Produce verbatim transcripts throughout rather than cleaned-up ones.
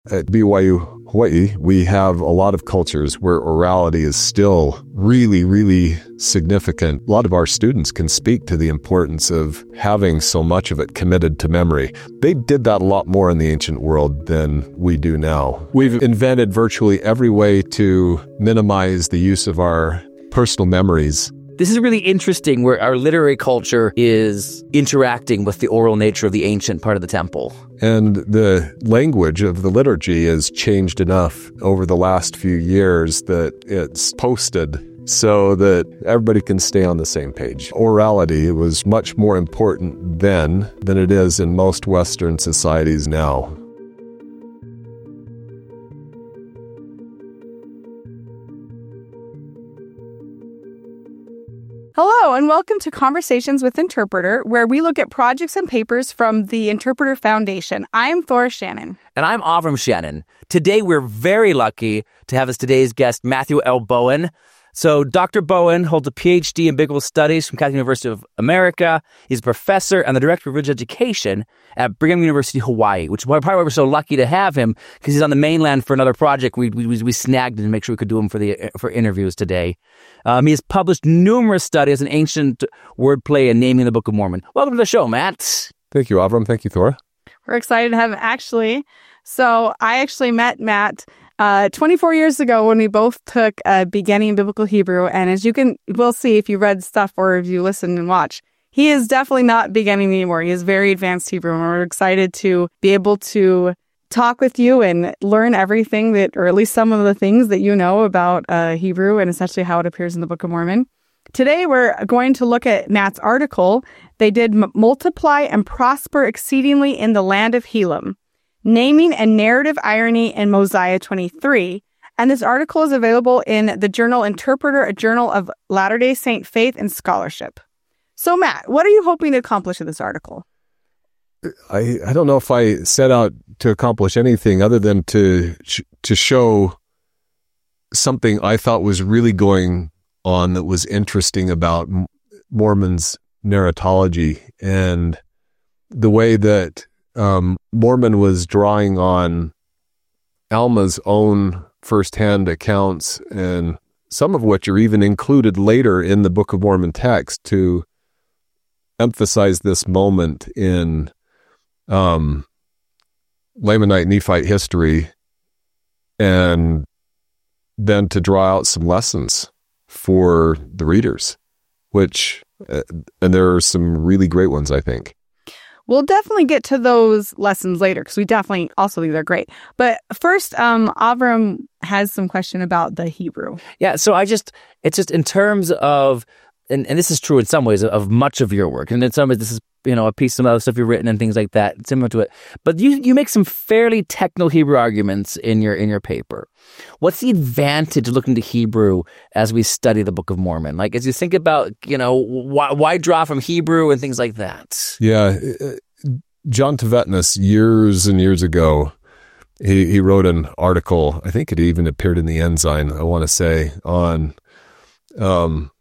At B Y U Hawaii, we have a lot of cultures where orality is still really, really significant. A lot of our students can speak to the importance of having so much of it committed to memory. They did that a lot more in the ancient world than we do now. We've invented virtually every way to minimize the use of our personal memories. This is really interesting where our literary culture is interacting with the oral nature of the ancient part of the temple. And the language of the liturgy has changed enough over the last few years that it's posted so that everybody can stay on the same page. Orality was much more important then than it is in most Western societies now. Hello, and welcome to Conversations with Interpreter, where we look at projects and papers from the Interpreter Foundation. I'm Thora Shannon. And I'm Avram Shannon. Today, we're very lucky to have as today's guest, Matthew L. Bowen. So Doctor Bowen holds a P H D in Biblical Studies from Catholic University of America. He's a professor and the director of religious education at Brigham University, Hawaii, which is probably why we're so lucky to have him, because he's on the mainland for another project. We we, we snagged him to make sure we could do him for the for interviews today. Um, he has published numerous studies in ancient wordplay and naming the Book of Mormon. Welcome to the show, Matt. Thank you, Avram. Thank you, Thora. We're excited to have him, actually. So I actually met Matt Uh, twenty-four years ago when we both took a beginning in Biblical Hebrew, and as you can, we'll see if you read stuff or if you listen and watch, he is definitely not beginning anymore. He is very advanced Hebrew, and we're excited to be able to talk with you and learn everything that, or at least some of the things that you know about uh, Hebrew and essentially how it appears in the Book of Mormon. Today, we're going to look at Matt's article. They did m- multiply and prosper exceedingly in the land of Helam, naming and narrative irony in Mosiah twenty-three. And this article is available in the journal Interpreter, a journal of Latter-day Saint faith and scholarship. So, Matt, what are you hoping to accomplish with this article? I, I don't know if I set out to accomplish anything other than to to show something I thought was really going on that was interesting about Mormon's narratology and the way that Um, Mormon was drawing on Alma's own firsthand accounts, and some of which are even included later in the Book of Mormon text to emphasize this moment in um, Lamanite Nephite history, and then to draw out some lessons for the readers, which, uh, and there are some really great ones, I think. We'll definitely get to those lessons later because we definitely also think they're great. But first, um, Avram has some question about the Hebrew. Yeah, so I just, it's just in terms of, and, and this is true in some ways of much of your work, and in some ways this is, you know, a piece of other stuff you've written and things like that, similar to it. But you you make some fairly technical Hebrew arguments in your in your paper. What's the advantage of looking to Hebrew as we study the Book of Mormon? Like, as you think about, you know, why, why draw from Hebrew and things like that? Yeah. John Tvetnes, years and years ago, he, he wrote an article, I think it even appeared in the Ensign, I want to say, on um,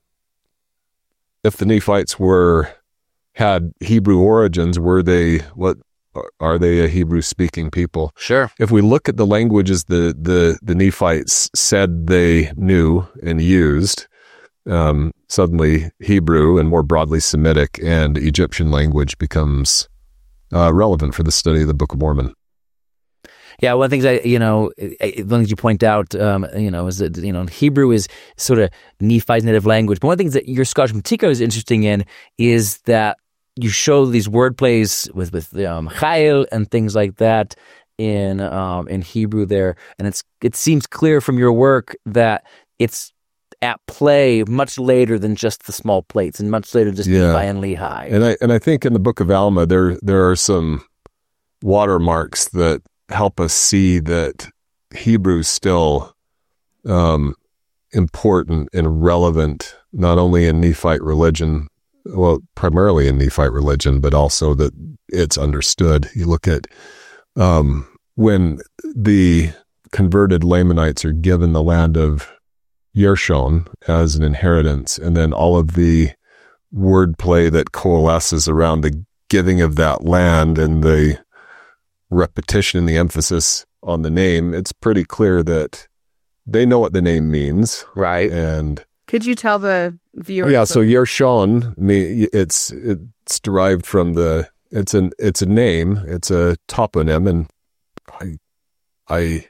if the Nephites were had Hebrew origins, were they, what, are they a Hebrew-speaking people? Sure. If we look at the languages the, the, the Nephites said they knew and used, um, suddenly Hebrew and more broadly Semitic and Egyptian language becomes uh, relevant for the study of the Book of Mormon. Yeah, one of the things I, you know, one of the things you point out, um, you know, is that, you know, Hebrew is sort of Nephi's native language. But one of the things that your scholarship in particular is interesting in is that you show these word plays with with um, chayil and things like that in um, in Hebrew there, and it's it seems clear from your work that it's at play much later than just the small plates, and much later just yeah. Nephi and Lehi. And I and I think in the Book of Alma there there are some watermarks that help us see that Hebrew is still um, important and relevant, not only in Nephite religion, well, primarily in Nephite religion, but also that it's understood. You look at um, when the converted Lamanites are given the land of Yershon as an inheritance, and then all of the wordplay that coalesces around the giving of that land and the repetition and the emphasis on the name, it's pretty clear that they know what the name means. Right. And could you tell the viewers? yeah, so Yershon, me, it's it's derived from the it's an it's a name, it's a toponym, and I I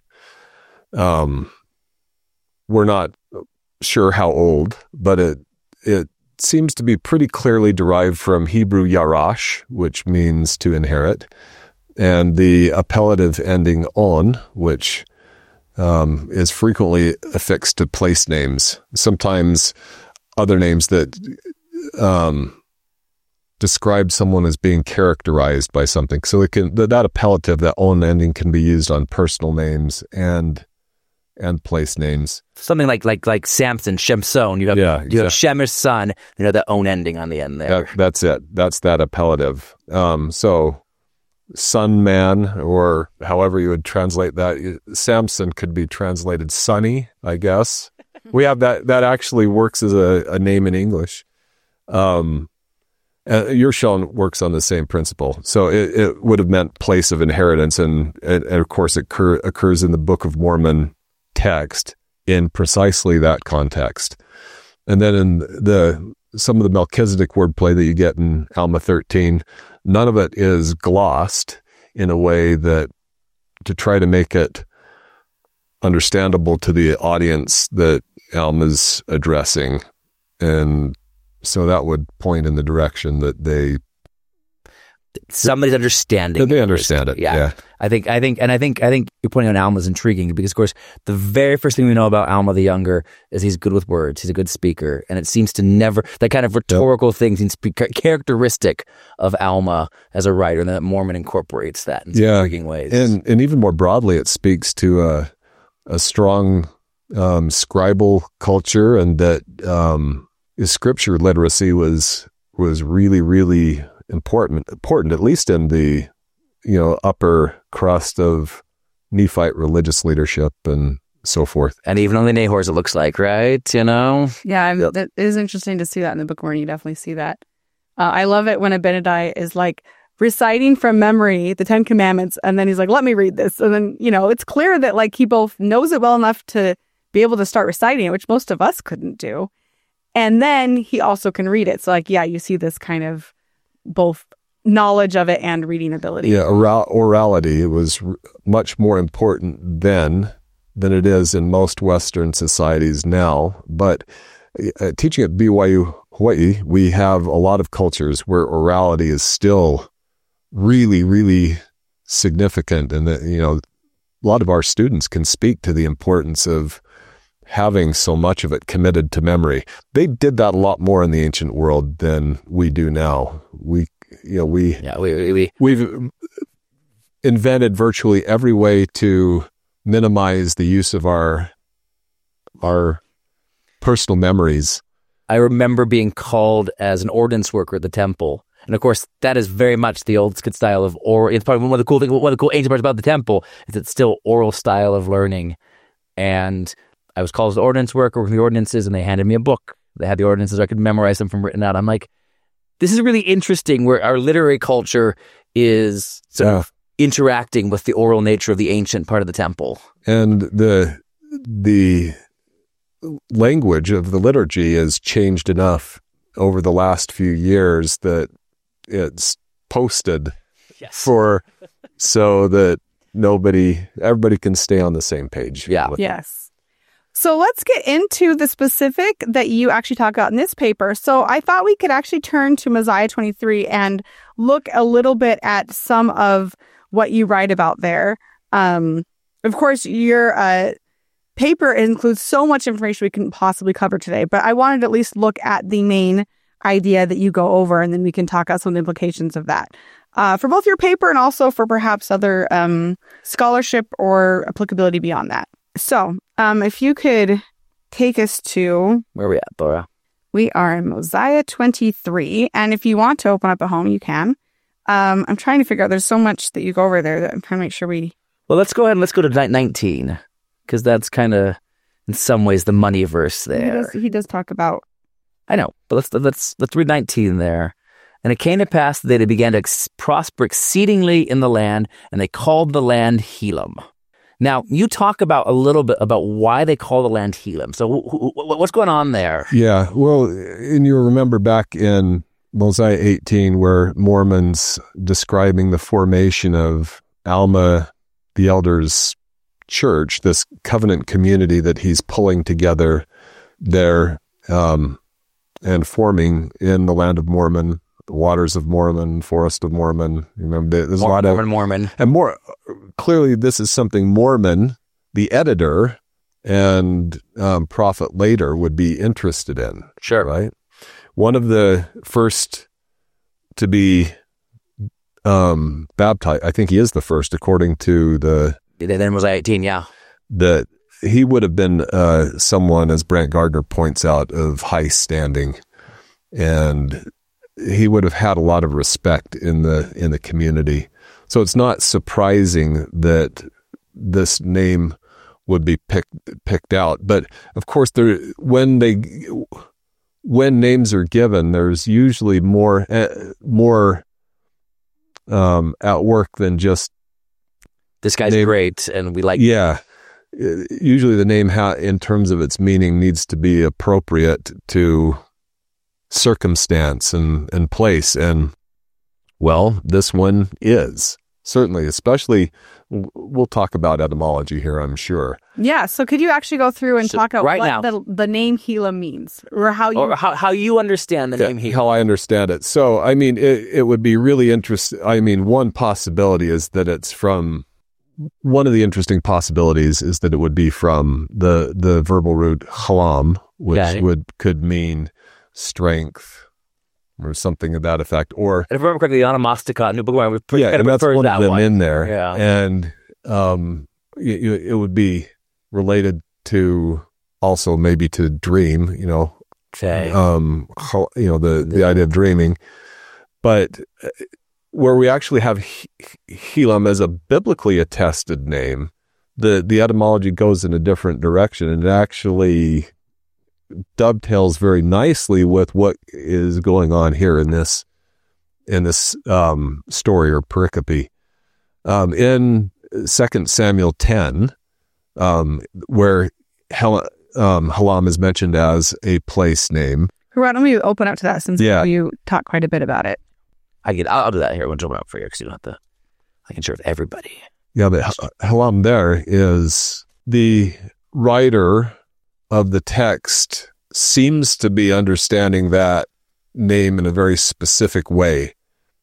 um we're not sure how old, but it it seems to be pretty clearly derived from Hebrew yarash, which means to inherit, and the appellative ending on, which um, is frequently affixed to place names. Sometimes other names that um, describe someone as being characterized by something. So it can that appellative, that on ending, can be used on personal names and and place names. Something like like like Samson, Shemson. You have yeah, you have exactly. Shemer's son. You know, the own ending on the end there. That, that's it. That's that appellative. Um, so son man, or however you would translate that. Samson could be translated sonny, I guess. We have that. That actually works as a, a name in English. Um, uh, Yershon works on the same principle. So it, it would have meant place of inheritance, and, and, and of course it occur, occurs in the Book of Mormon text in precisely that context. And then in the some of the Melchizedek wordplay that you get in Alma thirteen, none of it is glossed in a way that to try to make it understandable to the audience that Alma's addressing. And so that would point in the direction that they somebody's understanding. They understand it. Yeah. yeah. I think, I think, and I think, I think you're pointing out Alma's intriguing because, of course, the very first thing we know about Alma the Younger is he's good with words. He's a good speaker. And it seems to never, that kind of rhetorical yep. thing seems to be characteristic of Alma as a writer, and that Mormon incorporates that in yeah. intriguing ways. And, and even more broadly, it speaks to a, a strong um, scribal culture, and that um, scripture literacy was, was really, really important, important, at least in the, you know, upper crust of Nephite religious leadership and so forth. And even on the Nahors, it looks like, right? You know? Yeah, I'm, it is interesting to see that in the Book of Mormon. You definitely see that. Uh, I love it when Abinadi is like reciting from memory the Ten Commandments, and then he's like, let me read this. And then, you know, it's clear that like he both knows it well enough to be able to start reciting it, which most of us couldn't do. And then he also can read it. So like, yeah, you see this kind of both knowledge of it and reading ability. Yeah, oral- orality was r- much more important then than it is in most Western societies now. But uh, teaching at B Y U Hawaii, we have a lot of cultures where orality is still really, really significant, and that, you know, a lot of our students can speak to the importance of having so much of it committed to memory. They did that a lot more in the ancient world than we do now. We, you know, we, yeah, we, we, we we've invented virtually every way to minimize the use of our, our personal memories. I remember being called as an ordnance worker at the temple. And of course, that is very much the old style of oral. It's probably one of the cool things, one of the cool ancient parts about the temple is it's still oral style of learning. And I was called as an ordnance worker with the ordinances, and they handed me a book. They had the ordinances, so I could memorize them from written out. I'm like, this is really interesting where our literary culture is sort Yeah. of interacting with the oral nature of the ancient part of the temple. And the, the language of the liturgy has changed enough over the last few years that it's posted Yes. for so that nobody, everybody can stay on the same page. Yeah. with it. Yes. So let's get into the specific that you actually talk about in this paper. So I thought we could actually turn to Mosiah twenty-three and look a little bit at some of what you write about there. Um, of course, your uh, paper includes so much information we couldn't possibly cover today, but I wanted to at least look at the main idea that you go over, and then we can talk about some of the implications of that. Uh, for both your paper and also for perhaps other um, scholarship or applicability beyond that. So, um, if you could take us to... Where are we at, Laura? We are in Mosiah twenty-three, and if you want to open up at home, you can. Um, I'm trying to figure out, there's so much that you go over there that I'm trying to make sure we... Well, let's go ahead and let's go to nineteen, because that's kind of, in some ways, the money verse He there. does, he does talk about... I know, but let's let's let's read nineteen there. And it came to pass that they began to ex- prosper exceedingly in the land, and they called the land Helam. Now, you talk about a little bit about why they call the land Helam. So wh- wh- what's going on there? Yeah, well, and you remember back in Mosiah eighteen where Mormon's describing the formation of Alma, the elders' church, this covenant community that he's pulling together there um, and forming in the land of Mormon, the waters of Mormon, forest of Mormon. Remember, there's Mormon, a lot of Mormon, Mormon. And more clearly, this is something Mormon, the editor, and um, prophet later would be interested in. Sure. Right? One of the first to be um, baptized, I think he is the first, according to the... Then was I eighteen, yeah. The, he would have been uh, someone, as Brant Gardner points out, of high standing. And he would have had a lot of respect in the in the community. So it's not surprising that this name would be picked picked out. But of course, there when they when names are given, there's usually more uh, more um, at work than just this guy's name. Great, and we like. Yeah, usually the name, ha- in terms of its meaning, needs to be appropriate to circumstance and, and place. And, well, this one is. Certainly, especially, we'll talk about etymology here, I'm sure. Yeah, so could you actually go through and So talk about right what now- the, the name Helam means? Or how you... Or how, how you understand the Yeah, name Helam. how I understand it. So, I mean, it, it would be really interesting. I mean, one possibility is that it's from, one of the interesting possibilities is that it would be from the, the verbal root halam, which Got it. would could mean strength or something of that effect. Or, And if I remember correctly, the Onomastica, New Book of Mormon, would yeah, and that's prefers one that of them one. in there. Yeah. And um, it, it would be related to also maybe to dream, you know, Okay. um, how- you know, the, the idea of dreaming. But uh, where we actually have He- Helam as a biblically attested name, the, the etymology goes in a different direction, and it actually dovetails very nicely with what is going on here in this in this um, story or pericope. Um, in Second Samuel ten, um, where Hel- um, Halam is mentioned as a place name. Why don't we open up to that since Yeah. you talk quite a bit about it? I get. I'll, I'll do that here. We'll jump out for you because you don't have to. I can share with everybody. Yeah, but H- Halam there is the writer of the text seems to be understanding that name in a very specific way,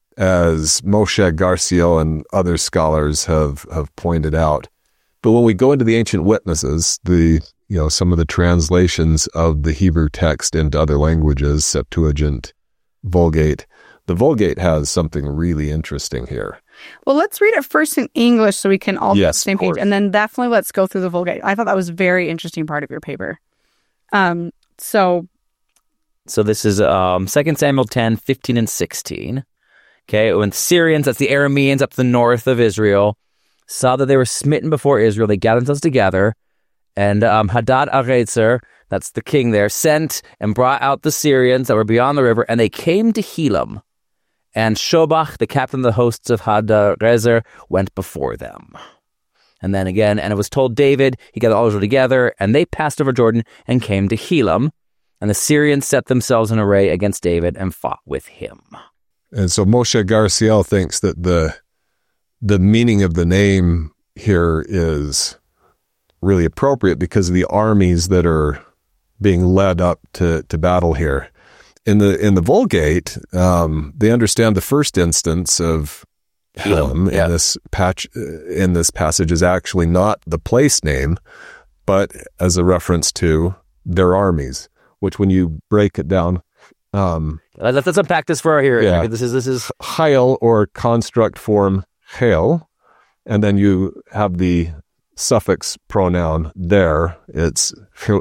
as Moshe Garciel and other scholars have, have pointed out. But when we go into the ancient witnesses, the you know some of the translations of the Hebrew text into other languages, Septuagint, Vulgate, the Vulgate has something really interesting here. Well, let's read it first in English so we can all be on the Yes, same of page. course. And then definitely let's go through the Vulgate. I thought that was a very interesting part of your paper. Um, so, So this is um, Second Samuel ten, fifteen, and sixteen. Okay, when Syrians, that's the Arameans up to the north of Israel, saw that they were smitten before Israel, they gathered themselves together, and um, Hadad Arezer, that's the king there, sent and brought out the Syrians that were beyond the river, and they came to Helam. And Shobach, the captain of the hosts of Hadarezer, went before them. And then again, and it was told David, he gathered all Israel together, and they passed over Jordan and came to Helam. And the Syrians set themselves in array against David and fought with him. And so Moshe Garciel thinks that the the meaning of the name here is really appropriate because of the armies that are being led up to, to battle here. In the in the Vulgate, um, they understand the first instance of Helam yeah. in this patch in this passage is actually not the place name, but as a reference to their armies. Which, when you break it down, um, Let's, let's unpack this for our hearing. Yeah. Okay, This is this is Hail or construct form hail, and then you have the suffix pronoun there. It's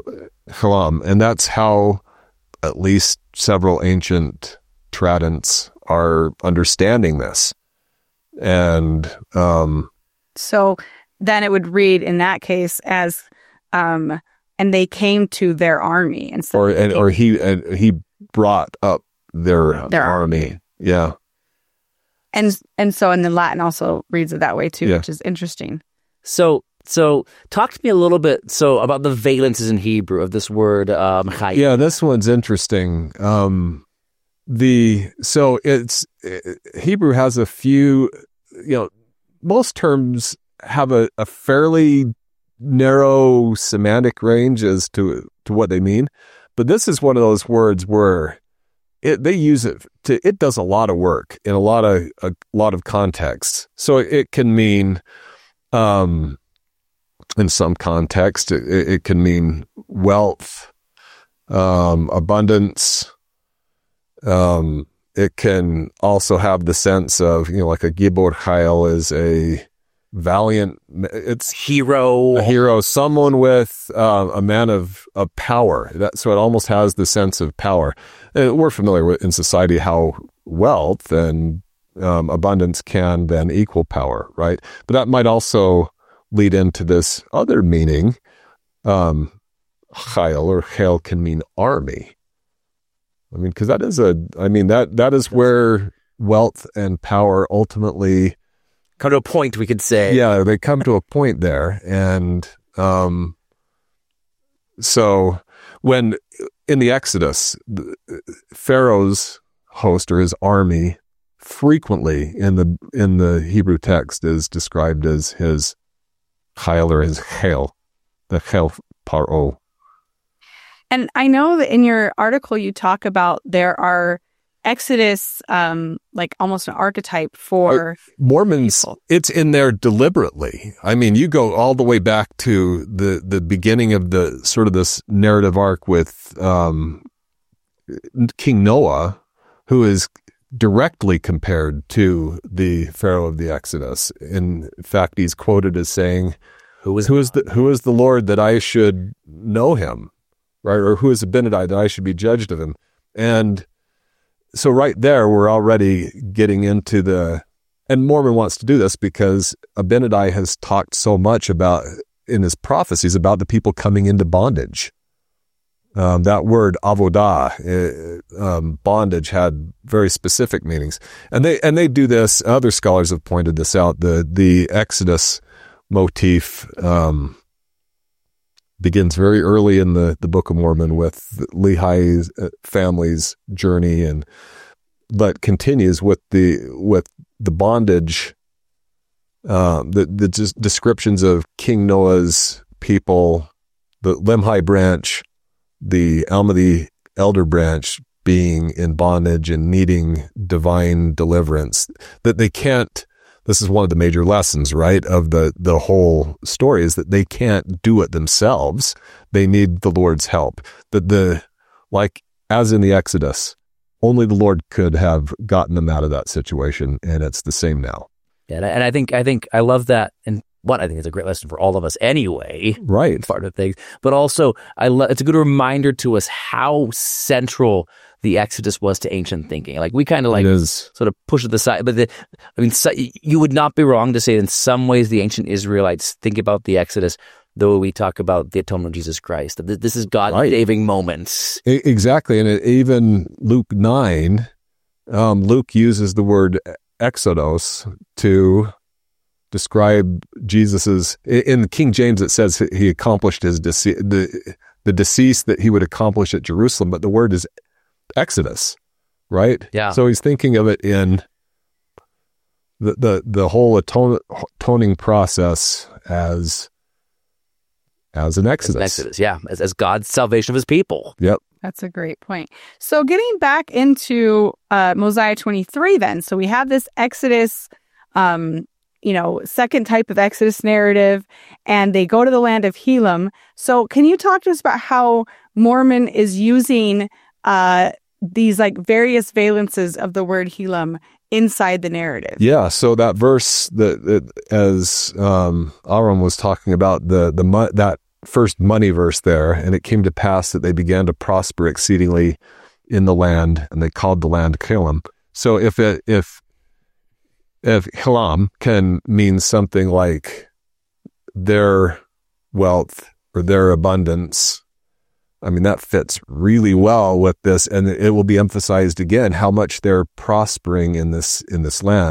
halam, and that's how at least several ancient tradents are understanding this. And um, so then it would read in that case as, um, and they came to their army instead. or of and, or he and he brought up their, Their army. army. Yeah. and and so and then Latin also reads it that way too, Yeah. which is interesting. so So talk to me a little bit so about the valences in Hebrew of this word um, chayil. Yeah, this one's interesting. Um, the so it's Hebrew has a few, you know, most terms have a, a fairly narrow semantic range as to to what they mean, but this is one of those words where it they use it to it does a lot of work in a lot of a lot of contexts. So it can mean, um, in some context, it, it can mean wealth, um, abundance. Um, it can also have the sense of, you know, like a gibor chayil is a valiant, it's Hero. a hero, someone with uh, a man of, of power. That, so it almost has the sense of power. And we're familiar with in society how wealth and um, abundance can then equal power, right? But that might also lead into this other meaning. Um, chayil or chayil can mean army. I mean, because that is a, I mean, that that is where wealth and power ultimately Come to a point, we could say. Yeah, they come to a point there. And um, so when in the Exodus, the, Pharaoh's host or his army frequently in the in the Hebrew text is described as his chayil or his chayil, the chayil paro. And I know that in your article you talk about there are Exodus, um, like almost an archetype for uh, Mormons. people. It's in there deliberately. I mean, you go all the way back to the, the beginning of the sort of this narrative arc with um, King Noah, who is directly compared to the Pharaoh of the Exodus. In fact, he's quoted as saying, Who is "Who is the who is the Lord that I should know him?" Right, or who is Abinadi that I should be judged of him? And so right there, we're already getting into the, and Mormon wants to do this because Abinadi has talked so much about, in his prophecies, about the people coming into bondage. Um, that word avodah, uh, um, bondage, had very specific meanings. And they and they do this, other scholars have pointed this out, the, the Exodus motif um, begins very early in the, the Book of Mormon with Lehi's family's journey, and but continues with the with the bondage, um, the the just descriptions of King Noah's people, the Lemhi branch, the Almadi elder branch being in bondage and needing divine deliverance. That they can't. This is one of the major lessons, right, of the, the whole story, is that they can't do it themselves. They need the Lord's help. That the, like, as in the Exodus, only the Lord could have gotten them out of that situation, and it's the same now. Yeah, and I think I think I love that, and one, I think it's a great lesson for all of us anyway. Right. Part of things, but also I lo- it's a good reminder to us how central the Exodus was to ancient thinking. Like we kind of like It is. sort of push it aside, but the, I mean, so, you would not be wrong to say in some ways the ancient Israelites think about the Exodus the way we talk about the atonement of Jesus Christ. That this is God Right. saving moments. E- Exactly. And it, even Luke nine, um, Luke uses the word exodos to describe Jesus's, in the King James it says he accomplished his dece- the the decease that he would accomplish at Jerusalem, but the word is Exodus, right? Yeah. So he's thinking of it in the the, the whole atone, atoning process as as an Exodus. As an Exodus, yeah, as, as God's salvation of his people. Yep. That's a great point. So getting back into uh, Mosiah twenty-three then, so we have this Exodus, um, you know, second type of Exodus narrative, and they go to the land of Helam. So can you talk to us about how Mormon is using uh, these like various valences of the word Helam inside the narrative? Yeah. So that verse that, that as um, Aaron was talking about, the the mo- that first money verse there, and it came to pass that they began to prosper exceedingly in the land, and they called the land Helam. So if it if if Helam can mean something like their wealth or their abundance, I mean, that fits really well with this, and it will be emphasized again how much they're prospering in this in this land.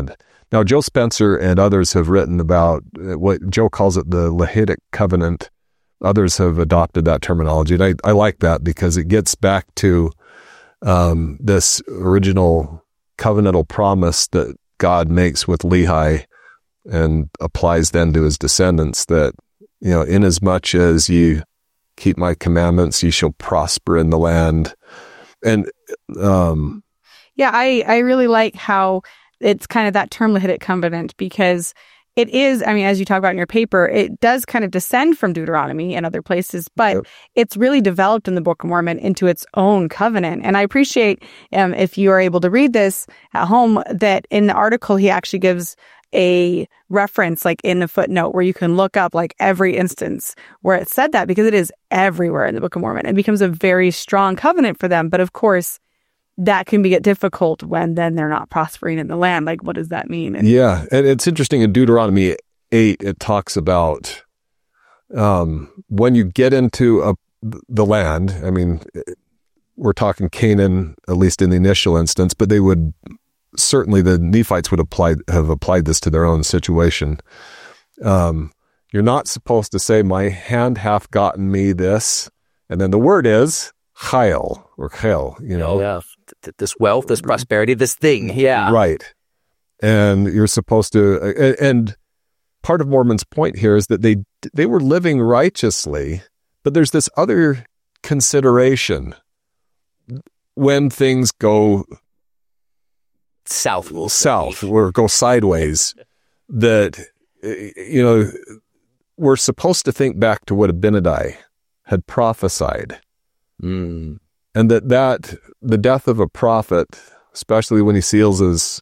Now, Joe Spencer and others have written about what Joe calls it the Lahitic covenant. Others have adopted that terminology. And I, I like that because it gets back to um, this original covenantal promise that God makes with Lehi and applies then to his descendants that, you know, inasmuch as you keep my commandments, you shall prosper in the land. And, um, yeah, I, I really like how it's kind of that term Lahitic covenant because it is, I mean, as you talk about in your paper, it does kind of descend from Deuteronomy and other places, but yep. it's really developed in the Book of Mormon into its own covenant. And I appreciate um, if you are able to read this at home, that in the article, he actually gives a reference like in the footnote where you can look up like every instance where it said that, because it is everywhere in the Book of Mormon. It becomes a very strong covenant for them. But of course, that can be difficult when then they're not prospering in the land. Like, what does that mean? And, yeah. And it's interesting in Deuteronomy eight, it talks about um, when you get into a, the land, I mean, we're talking Canaan, at least in the initial instance, but they would, certainly the Nephites would apply, have applied this to their own situation. Um, you're not supposed to say, my hand hath gotten me this. And then the word is chayil or chel, you know. Yeah. This wealth, this prosperity, this thing. Yeah. Right. And you're supposed to, and part of Mormon's point here is that they, they were living righteously, but there's this other consideration when things go south, south or go sideways, that, you know, we're supposed to think back to what Abinadi had prophesied. Mm. And that, that the death of a prophet, especially when he seals his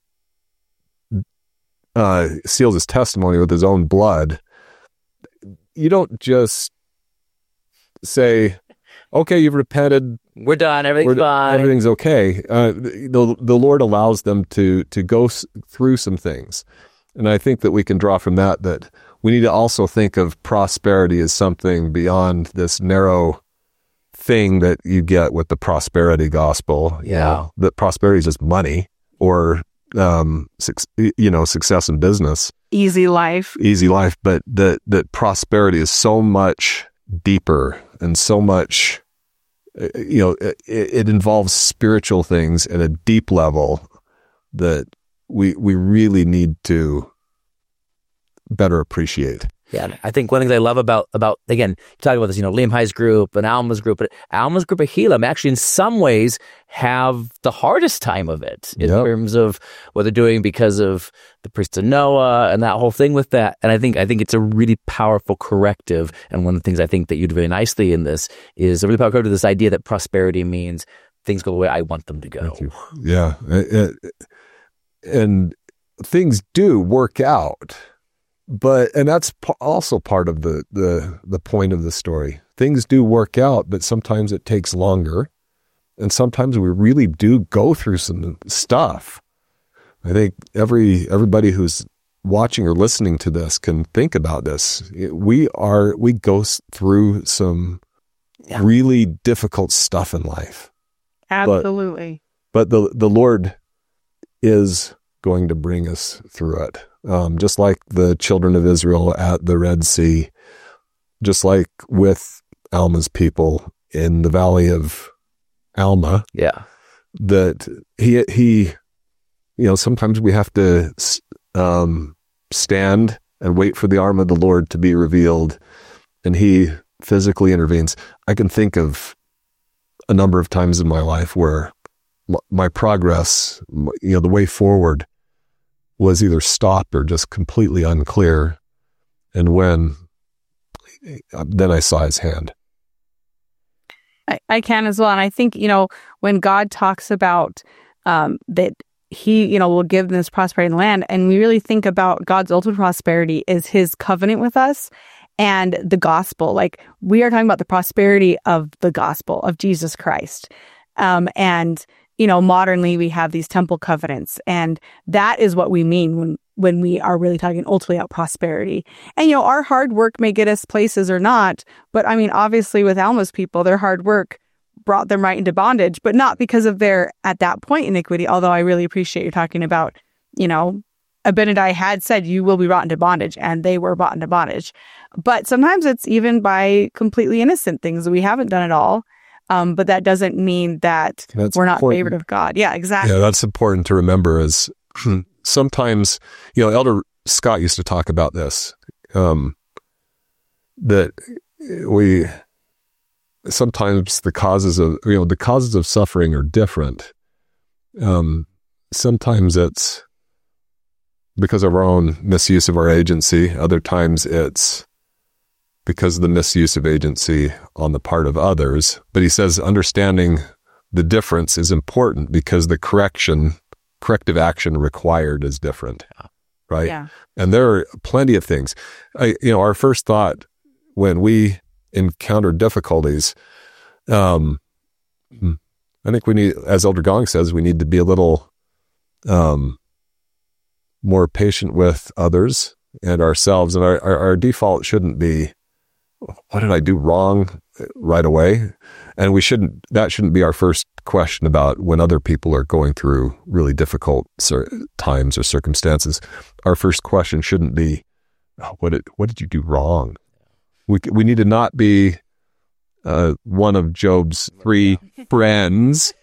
uh, seals his testimony with his own blood, you don't just say, "Okay, you've repented, we're done, everything's we're, fine, everything's okay." Uh, the the Lord allows them to to go s- through some things, and I think that we can draw from that that we need to also think of prosperity as something beyond this narrow thing that you get with the prosperity gospel. Yeah. You know, that prosperity is just money or, um, su- you know, success in business. Easy life. Easy life. But that, that prosperity is so much deeper and so much, you know, it, it involves spiritual things at a deep level that we, we really need to better appreciate. Yeah, I think one of the things I love about, about again, you talk about this, you know, Liam High's group and Alma's group, but Alma's group of Helaman actually in some ways have the hardest time of it in yep. terms of what they're doing because of the priests of Noah and that whole thing with that. And I think I think it's a really powerful corrective. And one of the things I think that you do very nicely in this is a really powerful corrective, this idea that prosperity means things go the way I want them to go. Yeah. And things do work out. But, and that's p- also part of the, the, the point of the story. Things do work out, but sometimes it takes longer. And sometimes we really do go through some stuff. I think every, everybody who's watching or listening to this can think about this. We are, we go through some yeah. really difficult stuff in life. Absolutely. But, but the, the Lord is going to bring us through it. Um, just like the children of Israel at the Red Sea, just like with Alma's people in the valley of Alma. Yeah. That he, he, you know, sometimes we have to um, stand and wait for the arm of the Lord to be revealed, and he physically intervenes. I can think of a number of times in my life where my progress, you know, the way forward was either stopped or just completely unclear. And when, then I saw his hand. I, I can as well. And I think, you know, when God talks about um, that he, you know, will give them this prosperity in the land, and we really think about God's ultimate prosperity is his covenant with us and the gospel. Like, we are talking about the prosperity of the gospel of Jesus Christ. Um, and You know, modernly we have these temple covenants, and that is what we mean when, when we are really talking ultimately about prosperity. And, you know, our hard work may get us places or not, but I mean, obviously with Alma's people, their hard work brought them right into bondage, but not because of their, at that point, iniquity, although I really appreciate you talking about, you know, Abinadi had said, you will be brought into bondage, and they were brought into bondage. But sometimes it's even by completely innocent things. We haven't done it all, um, but that doesn't mean that That's we're not important. favored of God. Yeah, exactly. Yeah, that's important to remember. Is sometimes, you know, Elder Scott used to talk about this, um, that we sometimes the causes of, you know, the causes of suffering are different. Um, sometimes it's because of our own misuse of our agency. Other times it's because of the misuse of agency on the part of others. But he says understanding the difference is important because the correction, corrective action required is different, right? Yeah. And there are plenty of things. I, you know, our first thought when we encounter difficulties, um, I think we need, as Elder Gong says, we need to be a little um, more patient with others and ourselves. And our, our, our default shouldn't be, what did I do wrong right away? And we shouldn't, that shouldn't be our first question about when other people are going through really difficult cir- times or circumstances. Our first question shouldn't be, oh, what did, what did you do wrong? We, we need to not be uh, one of Job's three friends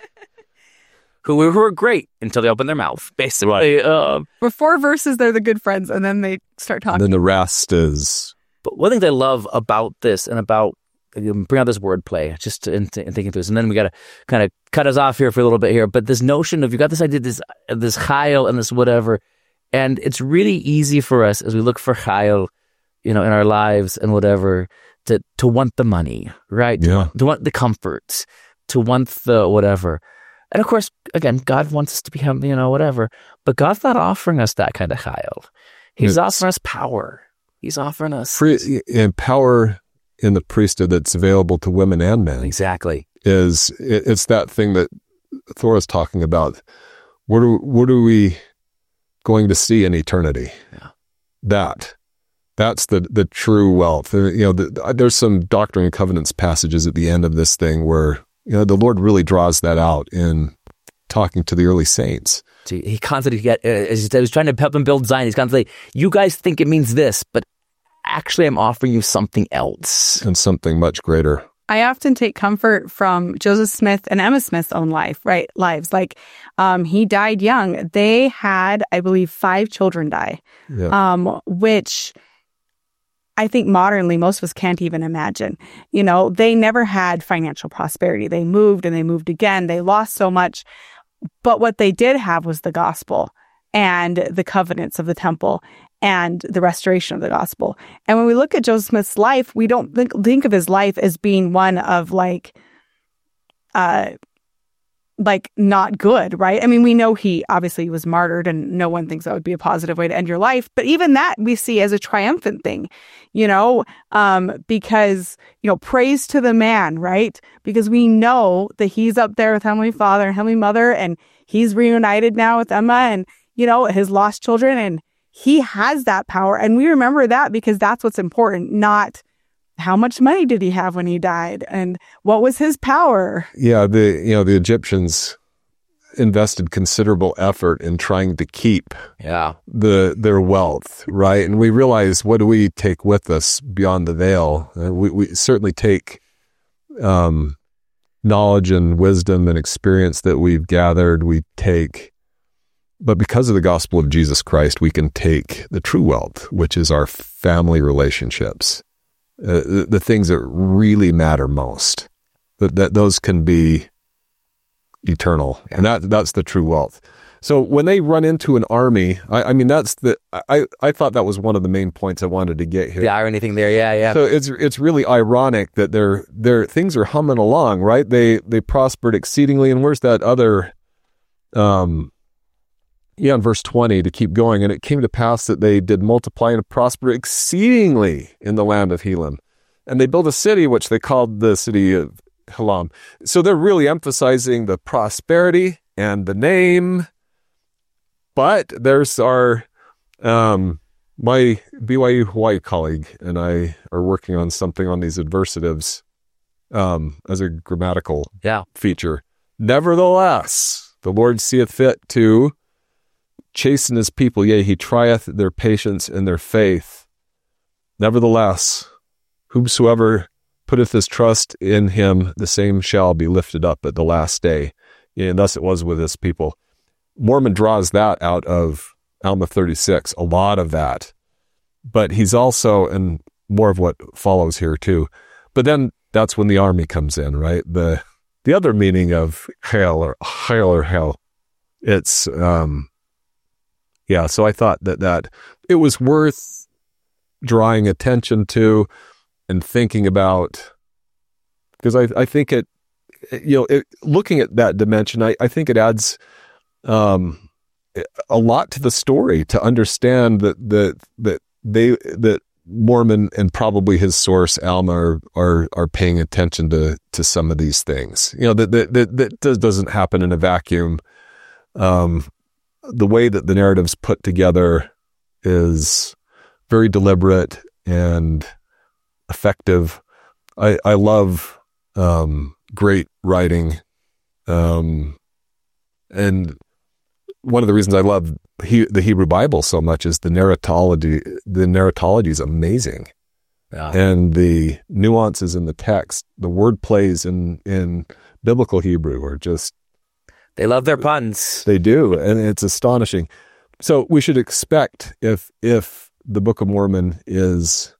Who were, who were great until they opened their mouth, basically. Right. Um, For four verses, they're the good friends, and then they start talking. and then the rest is, But one thing I love about this and about um, bring out this wordplay, just to, in, in thinking through this, and then we got to kind of cut us off here for a little bit here. But this notion of you got this idea, this this chayil and this whatever, and it's really easy for us as we look for chayil, you know, in our lives and whatever, to to want the money, right? Yeah. To want the comforts, to want the whatever. And of course, again, God wants us to become, you know, whatever. But God's not offering us that kind of chayil. He's It's- offering us power. He's offering us free, and power in the priesthood that's available to women and men. exactly. Is it, it's that thing that Thor's talking about. What are, what are we going to see in eternity? Yeah. That that's the the true wealth. Uh, You know, the, there's some Doctrine and Covenants passages at the end of this thing where, you know, the Lord really draws that out in talking to the early saints. So he constantly get uh, as he was trying to help him build Zion. He's constantly, you guys think it means this, but actually, I'm offering you something else. And something much greater. I often take comfort from Joseph Smith and Emma Smith's own life, right? Lives. Like, um, he died young. They had, I believe, five children die, Yeah. um, which I think modernly most of us can't even imagine. You know, they never had financial prosperity. They moved and they moved again. They lost so much. But what they did have was the gospel and the covenants of the temple and the restoration of the gospel. And when we look at Joseph Smith's life, we don't think, think of his life as being one of like, uh, like not good, right? I mean, we know he obviously was martyred, and no one thinks that would be a positive way to end your life. But even that we see as a triumphant thing, you know, um, because, you know, praise to the man, right? Because we know that he's up there with Heavenly Father and Heavenly Mother, and he's reunited now with Emma and, you know, his lost children, and he has that power. And we remember that because that's what's important, not how much money did he have when he died and what was his power. Yeah, the you know the Egyptians invested considerable effort in trying to keep Yeah. the their wealth, right? And we realize, what do we take with us beyond the veil? Uh, we we certainly take um, knowledge and wisdom and experience that we've gathered. We take, but because of the gospel of Jesus Christ, we can take the true wealth, which is our family relationships. Uh, the, the things that really matter most, that, that those can be eternal. Yeah. And that that's the true wealth. So when they run into an army, I, I mean, that's the, I, I thought that was one of the main points I wanted to get here. The irony thing there. Yeah. Yeah. So it's, it's really ironic that their, their things are humming along, right? They, they prospered exceedingly. And where's that other, um, yeah, in verse twenty, to keep going. And it came to pass that they did multiply and prosper exceedingly in the land of Helam. And they built a city, which they called the city of Helam. So they're really emphasizing the prosperity and the name. But there's our, um, my B Y U Hawaii colleague and I are working on something on these adversatives um, as a grammatical Yeah. feature. Nevertheless, the Lord seeth fit to chasten his people, yea, he trieth their patience and their faith. Nevertheless, whomsoever putteth his trust in him, the same shall be lifted up at the last day. And thus it was with his people. Mormon draws that out of Alma thirty-six, a lot of that. But he's also, and more of what follows here too. But then that's when the army comes in, right? The the other meaning of hail or hail or hell, it's, um, yeah, so I thought that, that it was worth drawing attention to and thinking about, because I, I think it, you know, it, looking at that dimension, I, I think it adds um, a lot to the story to understand that that that they that Mormon and probably his source Alma are are, are paying attention to to some of these things. You know, that that that, that doesn't happen in a vacuum. Um, the way that the narrative's put together is very deliberate and effective. I, I love um, great writing. Um, and one of the reasons I love he, the Hebrew Bible so much is the narratology. The narratology is amazing. Yeah. And the nuances in the text, the word plays in, in biblical Hebrew are just... They love their puns. They do. And it's astonishing. So we should expect if, if the Book of Mormon is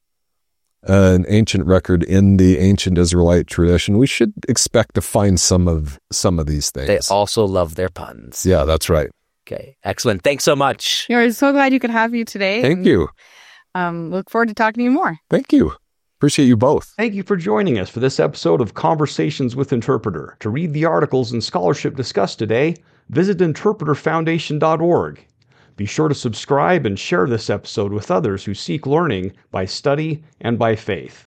an ancient record in the ancient Israelite tradition, we should expect to find some of some of these things. They also love their puns. Yeah, that's right. Okay, excellent. Thanks so much. We're so glad you could have you today. Thank and, you. Um, look forward to talking to you more. Thank you. Appreciate you both. Thank you for joining us for this episode of Conversations with Interpreter. To read the articles and scholarship discussed today, visit interpreter foundation dot org. Be sure to subscribe and share this episode with others who seek learning by study and by faith.